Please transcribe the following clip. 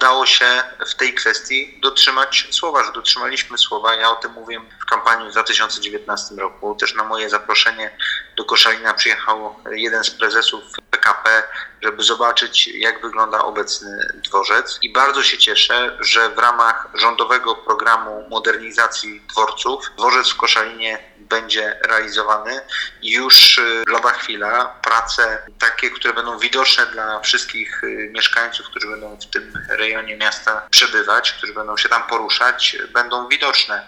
udało się w tej kwestii dotrzymać słowa, że dotrzymaliśmy słowa. Ja o tym mówiłem w kampanii w 2019 roku. Też na moje zaproszenie do Koszalina przyjechał jeden z prezesów PKP, żeby zobaczyć, jak wygląda obecny dworzec. I bardzo się cieszę, że w ramach rządowego programu modernizacji dworców dworzec w Koszalinie będzie realizowany i już lada chwila prace takie, które będą widoczne dla wszystkich mieszkańców, którzy będą w tym rejonie miasta przebywać, którzy będą się tam poruszać, będą widoczne.